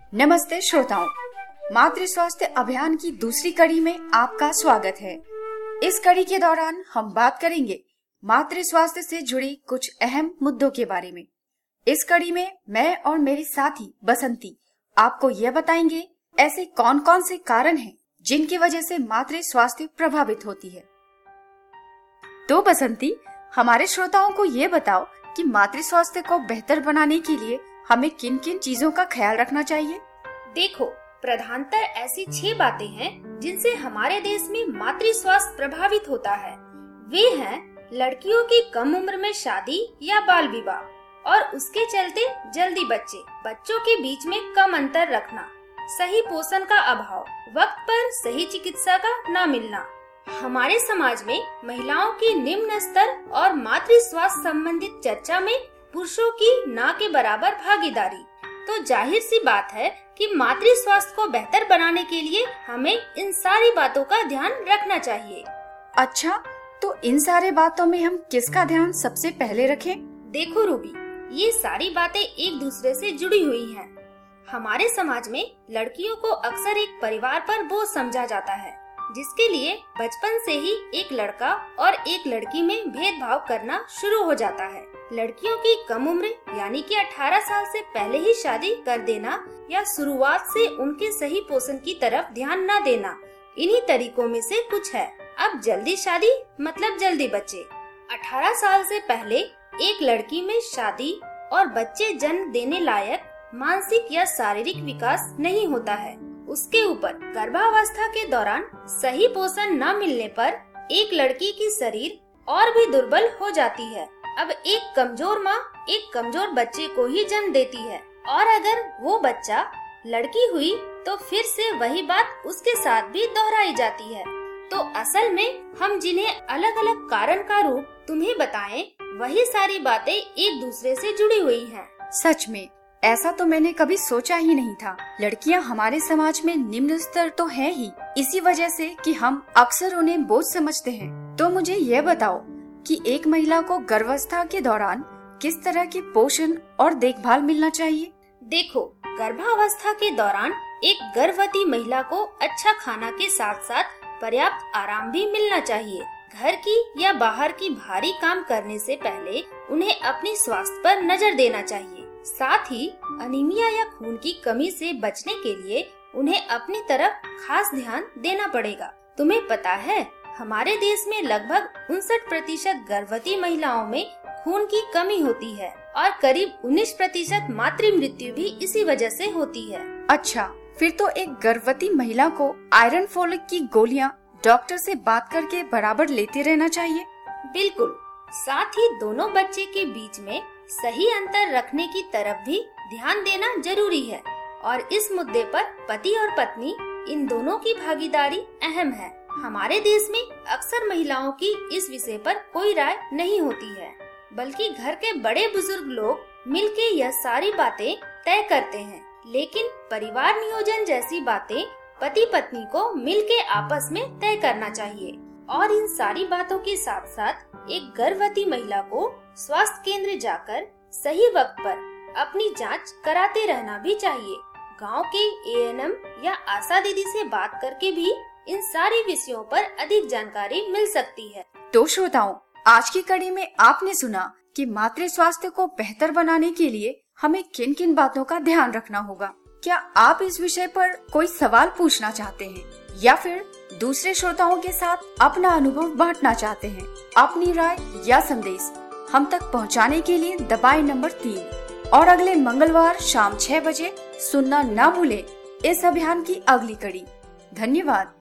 नमस्ते श्रोताओं, मातृ स्वास्थ्य अभियान की दूसरी कड़ी में आपका स्वागत है। इस कड़ी के दौरान हम बात करेंगे मातृ स्वास्थ्य से जुड़ी कुछ अहम मुद्दों के बारे में। इस कड़ी में मैं और मेरी साथी बसंती आपको यह बताएंगे ऐसे कौन कौन से कारण हैं जिनकी वजह से मातृ स्वास्थ्य प्रभावित होती है। तो बसंती, हमारे श्रोताओं को ये बताओ कि मातृ स्वास्थ्य को बेहतर बनाने के लिए हमें किन किन चीजों का ख्याल रखना चाहिए। देखो, प्रधानतः ऐसी 6 बातें हैं जिनसे हमारे देश में मातृ स्वास्थ्य प्रभावित होता है। वे हैं लड़कियों की कम उम्र में शादी या बाल विवाह और उसके चलते जल्दी बच्चे, बच्चों के बीच में कम अंतर रखना, सही पोषण का अभाव, वक्त पर सही चिकित्सा का न मिलना। हमारे समाज में महिलाओं की निम्न स्तर और मातृ स्वास्थ्य संबंधित चर्चा में पुरुषों की न के बराबर भागीदारी। तो जाहिर सी बात है कि मातृ स्वास्थ्य को बेहतर बनाने के लिए हमें इन सारी बातों का ध्यान रखना चाहिए। अच्छा, तो इन सारे बातों में हम किसका ध्यान सबसे पहले रखें? देखो रूबी, ये सारी बातें एक दूसरे से जुड़ी हुई हैं। हमारे समाज में लड़कियों को अक्सर एक परिवार पर बोझ समझा जाता है, जिसके लिए बचपन से ही एक लड़का और एक लड़की में भेदभाव करना शुरू हो जाता है। लड़कियों की कम उम्र यानी कि 18 साल से पहले ही शादी कर देना या शुरुआत से उनके सही पोषण की तरफ ध्यान न देना, इन्हीं तरीकों में से कुछ है। अब जल्दी शादी मतलब जल्दी बच्चे। 18 साल से पहले एक लड़की में शादी और बच्चे जन्म देने लायक मानसिक या शारीरिक विकास नहीं होता है। उसके ऊपर गर्भावस्था के दौरान सही पोषण न मिलने पर एक लड़की की शरीर और भी दुर्बल हो जाती है। अब एक कमजोर माँ एक कमजोर बच्चे को ही जन्म देती है और अगर वो बच्चा लड़की हुई तो फिर से वही बात उसके साथ भी दोहराई जाती है। तो असल में हम जिन्हें अलग अलग कारण का रूप तुम्हें बताएं, वही सारी बातें एक दूसरे से जुड़ी हुई हैं। सच में ऐसा तो मैंने कभी सोचा ही नहीं था। लड़कियां हमारे समाज में निम्न स्तर तो है ही, इसी वजह से कि हम अक्सर उन्हें बोझ समझते हैं। तो मुझे यह बताओ कि एक महिला को गर्भावस्था के दौरान किस तरह की पोषण और देखभाल मिलना चाहिए? देखो, गर्भावस्था के दौरान एक गर्भवती महिला को अच्छा खाना के साथ साथ पर्याप्त आराम भी मिलना चाहिए। घर की या बाहर की भारी काम करने से पहले उन्हें अपनी स्वास्थ्य पर नजर देना चाहिए। साथ ही अनीमिया या खून की कमी से बचने के लिए उन्हें अपनी तरफ खास ध्यान देना पड़ेगा। तुम्हें पता है, हमारे देश में लगभग 59% गर्भवती महिलाओं में खून की कमी होती है और करीब 19% मातृ मृत्यु भी इसी वजह से होती है। अच्छा, फिर तो एक गर्भवती महिला को आयरन फोलिक की गोलियां डॉक्टर से बात करके बराबर लेते रहना चाहिए। बिल्कुल। साथ ही दोनों बच्चे के बीच में सही अंतर रखने की तरफ भी ध्यान देना जरूरी है और इस मुद्दे पर पति और पत्नी इन दोनों की भागीदारी अहम है। हमारे देश में अक्सर महिलाओं की इस विषय पर कोई राय नहीं होती है, बल्कि घर के बड़े बुजुर्ग लोग मिलके यह सारी बातें तय करते हैं। लेकिन परिवार नियोजन जैसी बातें पति पत्नी को मिलके आपस में तय करना चाहिए और इन सारी बातों के साथ साथ एक गर्भवती महिला को स्वास्थ्य केंद्र जाकर सही वक्त पर अपनी जांच कराते रहना भी चाहिए। गांव के एएनएम या आशा दीदी से बात करके भी इन सारे विषयों पर अधिक जानकारी मिल सकती है। तो श्रोताओं, आज की कड़ी में आपने सुना कि मातृ स्वास्थ्य को बेहतर बनाने के लिए हमें किन किन बातों का ध्यान रखना होगा। क्या आप इस विषय पर कोई सवाल पूछना चाहते हैं या फिर दूसरे श्रोताओं के साथ अपना अनुभव बांटना चाहते हैं? अपनी राय या संदेश हम तक पहुंचाने के लिए दबाएं नंबर 3 और अगले मंगलवार शाम 6 बजे सुनना न भूलें इस अभियान की अगली कड़ी। धन्यवाद।